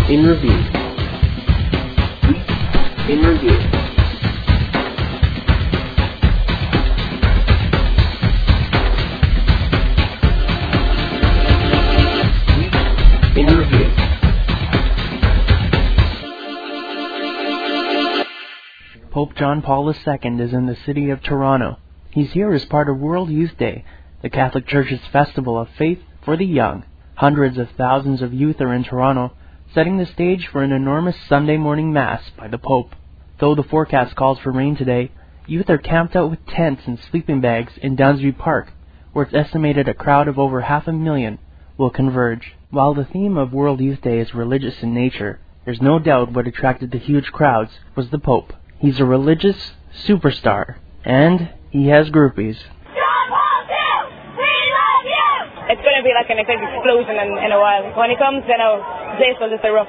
In Review. In Review. In Review. Pope John Paul II is in the city of Toronto. He's here as part of World Youth Day, the Catholic Church's festival of faith for the young. Hundreds of thousands of youth are in Toronto, setting the stage for an enormous Sunday morning Mass by the Pope. Though the forecast calls for rain today, youth are camped out with tents and sleeping bags in Downsview Park, where it's estimated a crowd of over 500,000 will converge. While the theme of World Youth Day is religious in nature, there's no doubt what attracted the huge crowds was the Pope. He's a religious superstar, and he has groupies. It's going to be like an explosion in a while. When he comes, then the place will just erupt.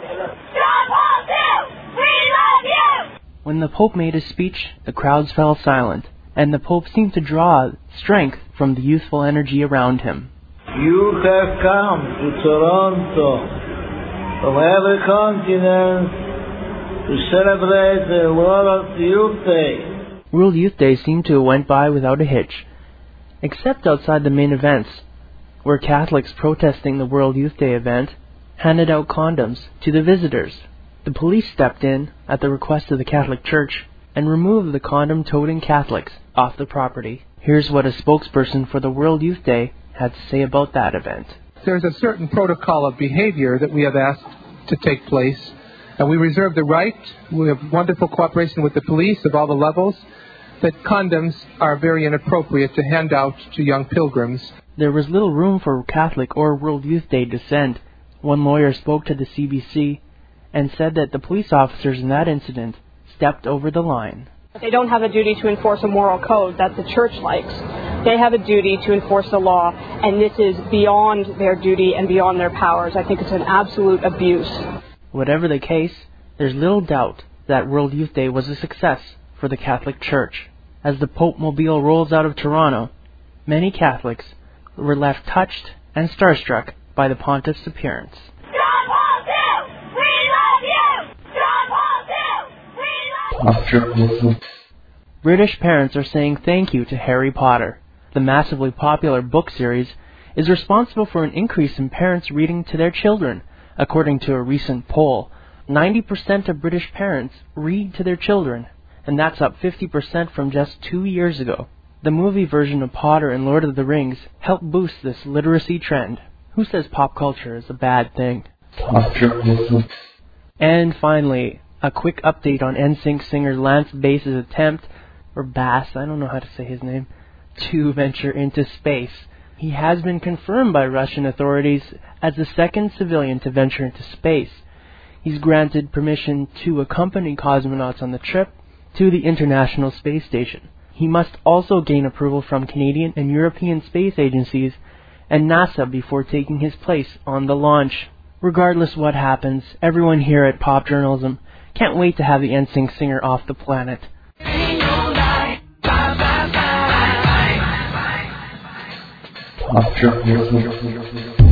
When the Pope made his speech, the crowds fell silent, and the Pope seemed to draw strength from the youthful energy around him. You have come to Toronto from every continent to celebrate the World Youth Day. World Youth Day seemed to have went by without a hitch, except outside the main events, where Catholics protesting the World Youth Day event handed out condoms to the visitors. The police stepped in at the request of the Catholic Church and removed the condom-toting Catholics off the property. Here's what a spokesperson for the World Youth Day had to say about that event. There's a certain protocol of behavior that we have asked to take place, and we reserve the right, we have wonderful cooperation with the police of all the levels, that condoms are very inappropriate to hand out to young pilgrims. There was little room for Catholic or World Youth Day dissent. One lawyer spoke to the CBC and said that the police officers in that incident stepped over the line. They don't have a duty to enforce a moral code that the church likes. They have a duty to enforce the law, and this is beyond their duty and beyond their powers. I think it's an absolute abuse. Whatever the case, there's little doubt that World Youth Day was a success for the Catholic Church. As the Pope Mobile rolls out of Toronto, many Catholics were left touched and starstruck by the pontiff's appearance. British parents are saying thank you to Harry Potter. The massively popular book series is responsible for an increase in parents reading to their children. According to a recent poll, 90% of British parents read to their children, and that's up 50% from just 2 years ago. The movie version of Potter and Lord of the Rings helped boost this literacy trend. Who says pop culture is a bad thing? And finally, a quick update on NSYNC singer Lance Bass's attempt, or Bass, I don't know how to say his name, to venture into space. He has been confirmed by Russian authorities as the second civilian to venture into space. He's granted permission to accompany cosmonauts on the trip to the International Space Station. He must also gain approval from Canadian and European space agencies and NASA before taking his place on the launch. Regardless what happens, everyone here at Pop Journalism can't wait to have the NSYNC singer off the planet. Pop Journalism.